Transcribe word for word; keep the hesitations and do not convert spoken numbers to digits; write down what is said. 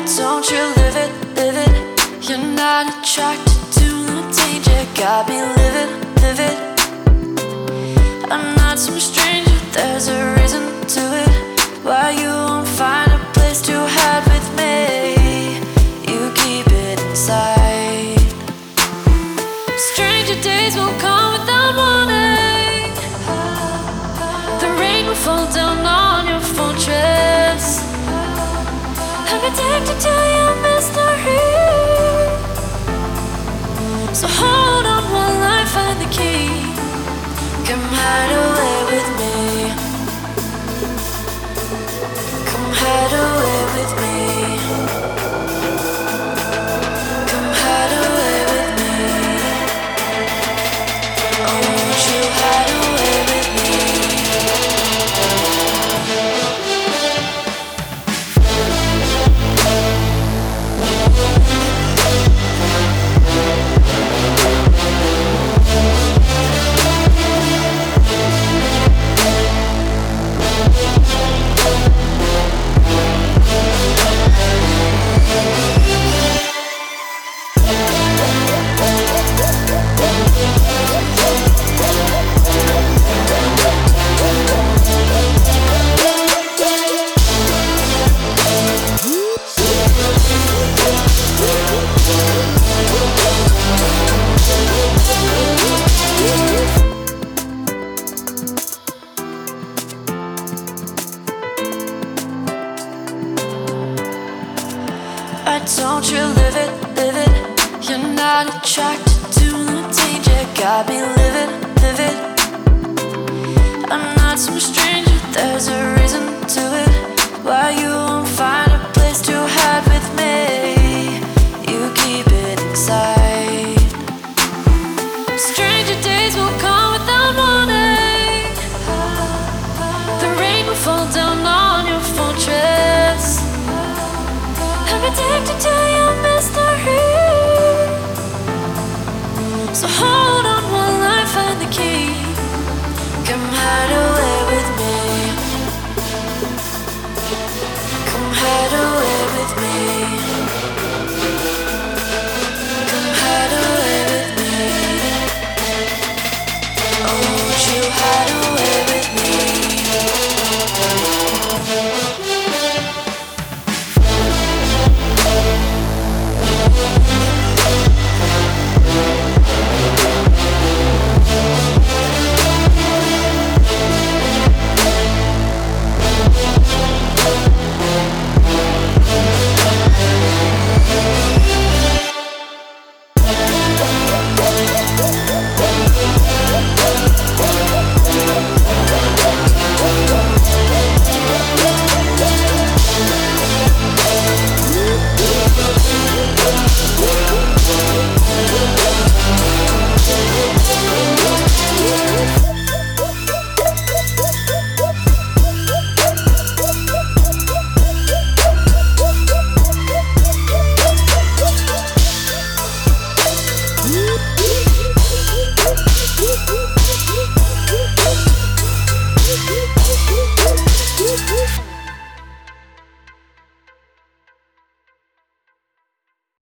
Don't you live it, live it. You're not attracted to the danger. Got me live it, live it. I'm not some stranger, there's a reason to it. Why you won't find a place to hide with me. You keep it inside. Stranger days will come without warning. The rain will fall down on your fortress. I'm addicted to your mystery. So hold on while I find the key. Come hide away with me. Come hide away with me. Come hide away with me. Oh, won't you hide away with me? Why don't you live it, live it. You're not attracted to the danger. Got me live it, live it. I'm not some stranger, there's a